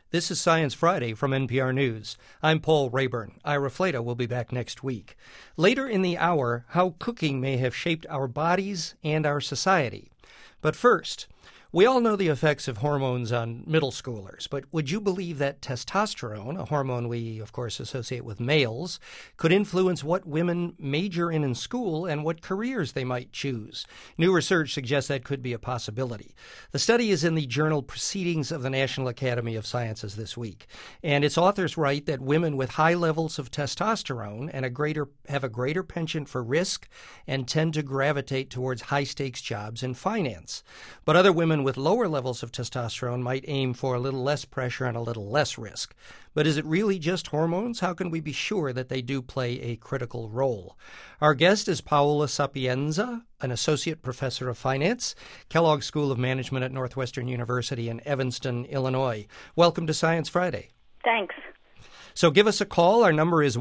This is Science Friday from NPR News. I'm Paul Rayburn. Ira Flatow will be back next week. Later in the hour, how cooking may have shaped our bodies and our society. But first, we all know the effects of hormones on middle schoolers, but would you believe that testosterone, a hormone we, of course, associate with males, could influence what women major in school and what careers they might choose? New research suggests that could be a possibility. The study is in the journal Proceedings of the National Academy of Sciences this week, and its authors write that women with high levels of testosterone and have a greater penchant for risk and tend to gravitate towards high-stakes jobs in finance. But other women with lower levels of testosterone might aim for a little less pressure and a little less risk. But is it really just hormones? How can we be sure that they do play a critical role? Our guest is Paola Sapienza, an associate professor of finance, Kellogg School of Management at Northwestern University in Evanston, Illinois. Welcome to Science Friday. Thanks. So give us a call. Our number is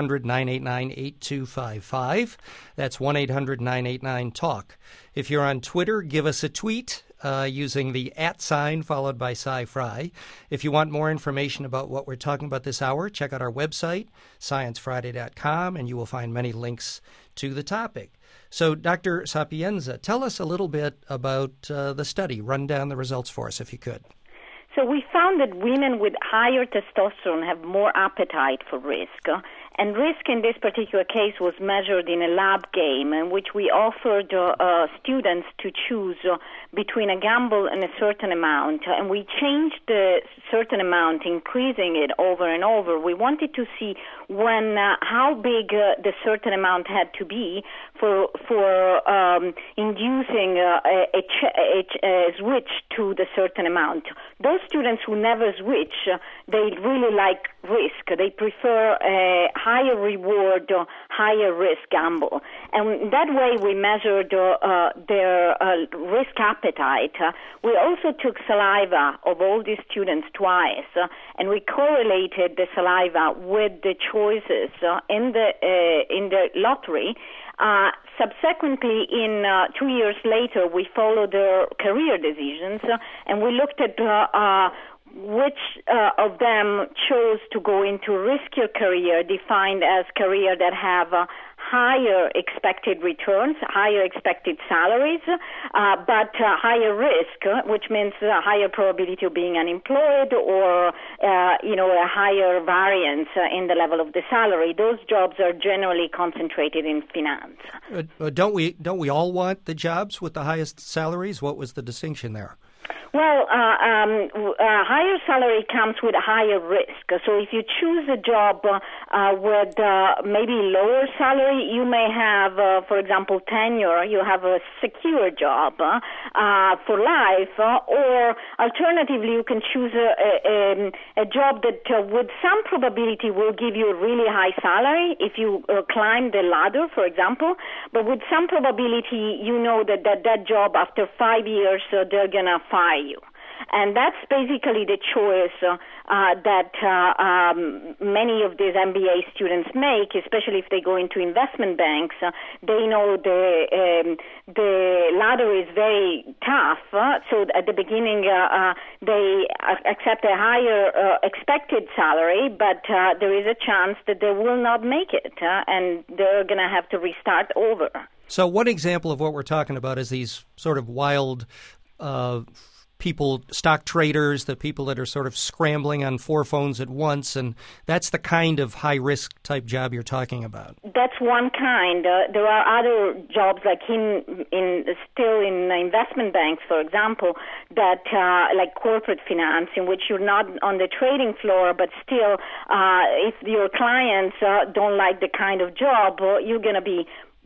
1-800-989-8255. That's 1-800-989-TALK. If you're on Twitter, give us a tweet using the @ followed by Sci-Fri. If you want more information about what we're talking about this hour, check out our website, sciencefriday.com, and you will find many links to the topic. So, Dr. Sapienza, tell us a little bit about the study. Run down the results for us, if you could. So we found that women with higher testosterone have more appetite for risk. And risk in this particular case was measured in a lab game in which we offered students to choose between a gamble and a certain amount. And we changed the certain amount, increasing it over and over. We wanted to see how big the certain amount had to be for inducing a switch to the certain amount. Those students who never switch, they really like risk. They prefer a higher reward or higher risk gamble. And that way we measured their risk appetite. We also took saliva of all these students twice, and we correlated the saliva with the choices in the lottery. Subsequently, 2 years later, we followed their career decisions, and we looked at which of them chose to go into riskier career, defined as career that have higher expected returns, higher expected salaries, but higher risk, which means a higher probability of being unemployed or, a higher variance in the level of the salary. Those jobs are generally concentrated in finance. Don't we all want the jobs with the highest salaries? What was the distinction there? Well, higher salary comes with higher risk. So if you choose a job with maybe lower salary, you may have, for example, tenure. You have a secure job for life, or alternatively, you can choose a job that with some probability will give you a really high salary if you climb the ladder, for example, but with some probability, you know that job after 5 years, they're going to fire you. And that's basically the choice that many of these MBA students make, especially if they go into investment banks. They know the ladder is very tough, so at the beginning they accept a higher expected salary, but there is a chance that they will not make it, and they're going to have to restart over. So one example of what we're talking about is these sort of wild people, stock traders, the people that are sort of scrambling on 4 phones at once, and that's the kind of high-risk type job you're talking about. That's one kind. There are other jobs, like in investment banks, for example, that like corporate finance, in which you're not on the trading floor, but still, if your clients don't like the kind of job, you're going to be,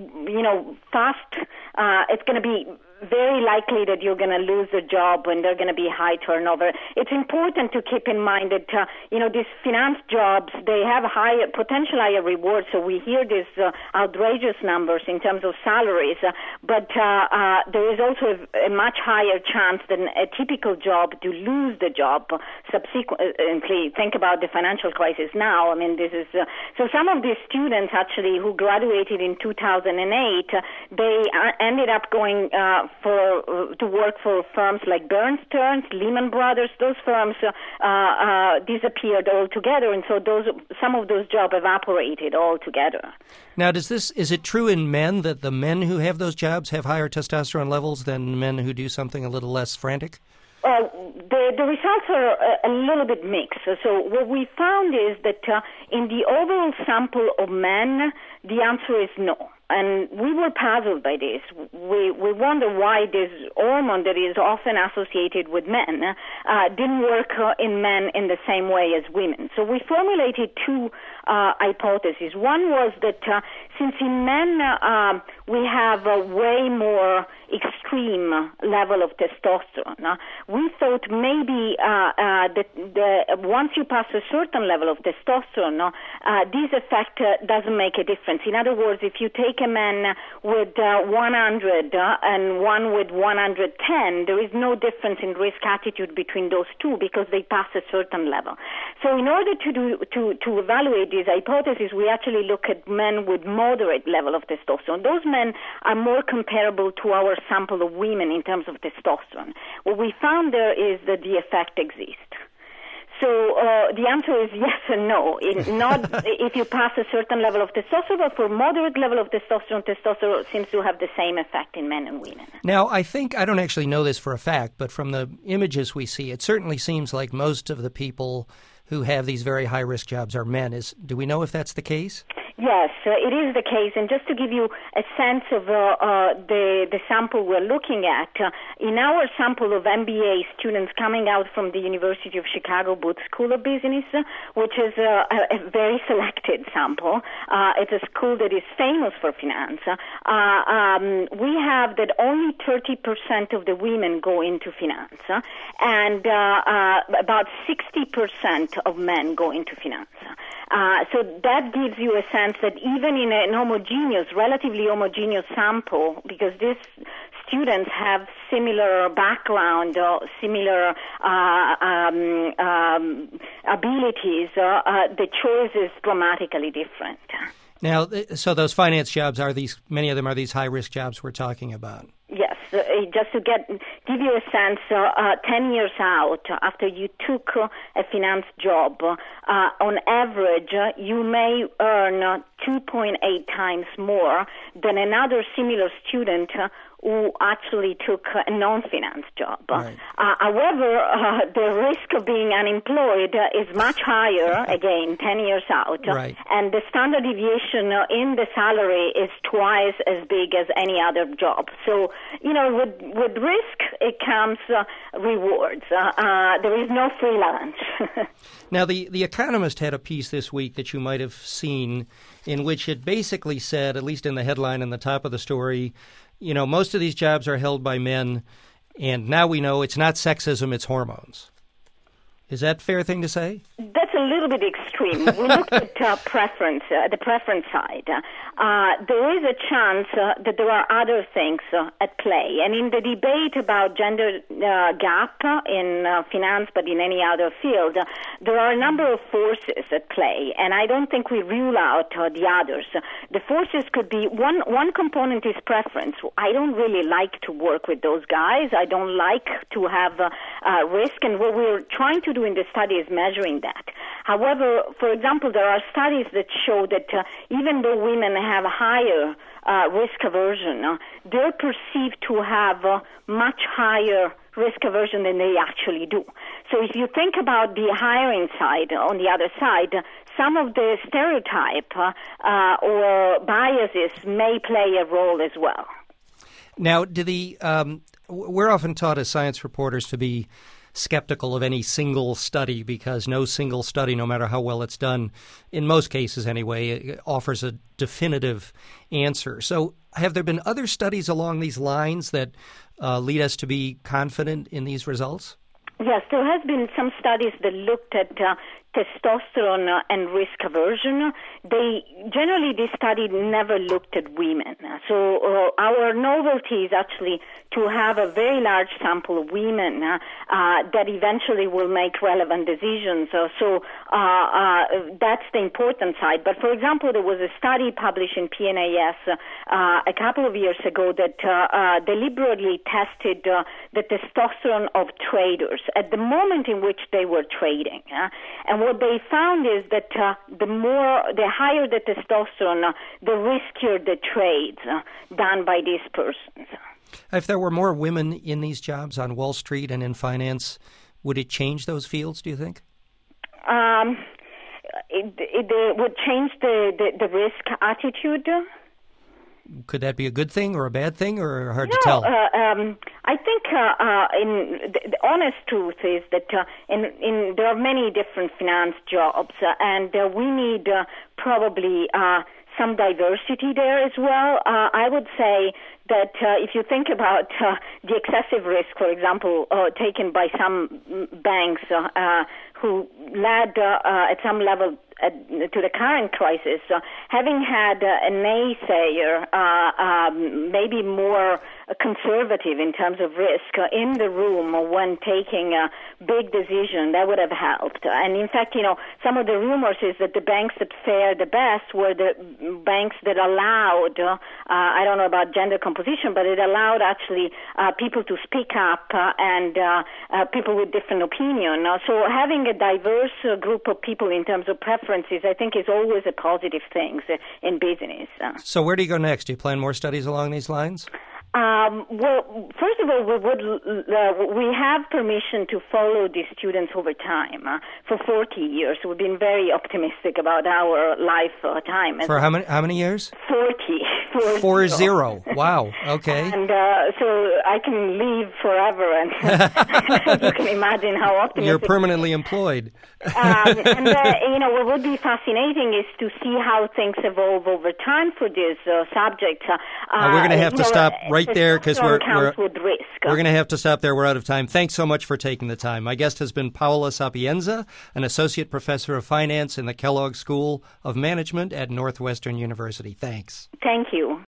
fast. It's going to be very likely that you're going to lose a job when there's going to be high turnover. It's important to keep in mind that, these finance jobs, they have potential higher rewards. So we hear these outrageous numbers in terms of salaries, but there is also a much higher chance than a typical job to lose the job subsequently. Think about the financial crisis now. I mean, this is, so some of these students actually who graduated in 2008, they ended up going to work for firms like Bear Stearns, Lehman Brothers. Those firms disappeared altogether, and so some of those jobs evaporated altogether. Now, is it true in men that the men who have those jobs have higher testosterone levels than men who do something a little less frantic? The results are a little bit mixed. So what we found is that in the overall sample of men, the answer is no. And we were puzzled by this. We wonder why this hormone that is often associated with men didn't work in men in the same way as women. So we formulated two hypotheses. One was that since in men we have a way more extreme level of testosterone, we thought maybe that once you pass a certain level of testosterone, this effect doesn't make a difference. In other words, if you take a man with 100 and one with 110, there is no difference in risk attitude between those two because they pass a certain level. So in order to evaluate this hypothesis, we actually look at men with moderate level of testosterone. Those men are more comparable to our sample of women in terms of testosterone. What we found there is that the effect exists. So the answer is yes and no. Not if you pass a certain level of testosterone, but for moderate level of testosterone seems to have the same effect in men and women. Now, I don't actually know this for a fact, but from the images we see, it certainly seems like most of the people who have these very high-risk jobs are men. Do we know if that's the case? Yes, it is the case. And just to give you a sense of the sample we're looking at, in our sample of MBA students coming out from the University of Chicago Booth School of Business, which is a very selected sample, it's a school that is famous for finance, we have that only 30% of the women go into finance, and about 60% of men go into finance. So that gives you a sense that even in an relatively homogeneous sample, because these students have similar background or similar abilities, the choice is dramatically different. Now, so those finance jobs many of them are these high-risk jobs we're talking about. Yes, just to give you a sense, 10 years out after you took a finance job, on average, you may earn 2.8 times more than another similar student who actually took a non-finance job. Right. However, the risk of being unemployed is much higher, again, 10 years out. Right. And the standard deviation in the salary is twice as big as any other job. So, with risk, it comes rewards. There is no free lunch. Now, the Economist had a piece this week that you might have seen in which it basically said, at least in the headline and the top of the story, most of these jobs are held by men, and now we know it's not sexism, it's hormones. Is that a fair thing to say? That's a little bit extreme. We looked at the preference side. There is a chance that there are other things at play. And in the debate about gender gap in finance, but in any other field, there are a number of forces at play. And I don't think we rule out the others. The forces could be, one component is preference. I don't really like to work with those guys. I don't like to have risk. And what we're trying to do in the study is measuring that. However, for example, there are studies that show that even though women have higher risk aversion, they're perceived to have much higher risk aversion than they actually do. So if you think about the hiring side, on the other side, some of the stereotype or biases may play a role as well. Now, we're often taught as science reporters to be skeptical of any single study because no single study, no matter how well it's done, in most cases anyway, offers a definitive answer. So have there been other studies along these lines that lead us to be confident in these results? Yes, there has been some studies that looked at testosterone and risk aversion, this study never looked at women. So our novelty is actually to have a very large sample of women that eventually will make relevant decisions. So that's the important side. But for example, there was a study published in PNAS a couple of years ago that deliberately tested the testosterone of traders at the moment in which they were trading. And what they found is that the higher the testosterone, the riskier the trades done by these persons. If there were more women in these jobs on Wall Street and in finance, would it change those fields, do you think? It would change the risk attitude. Could that be a good thing or a bad thing, or hard to tell? I think the honest truth is that there are many different finance jobs, and we need probably some diversity there as well. I would say that if you think about the excessive risk, for example, taken by some banks who led at some level to the current crisis, having had a naysayer, maybe more conservative in terms of risk in the room when taking a big decision, that would have helped. And in fact, some of the rumors is that the banks that fared the best were the banks that allowed, I don't know about gender composition, but it allowed actually people to speak up and people with different opinion. So having a diverse group of people in terms of preferences, I think, is always a positive thing in business. So where do you go next? Do you plan more studies along these lines? Well, first of all, we have permission to follow these students over time for 40 years. We've been very optimistic about our lifetime. For how many years? 40. 40. Wow. Okay. And so I can leave forever, and you can imagine how optimistic. You're permanently employed. What would be fascinating is to see how things evolve over time for this subject. We're going to have to stop right there because we're going to have to stop there. We're out of time. Thanks so much for taking the time. My guest has been Paola Sapienza, an associate professor of finance in the Kellogg School of Management at Northwestern University. Thanks. Thank you.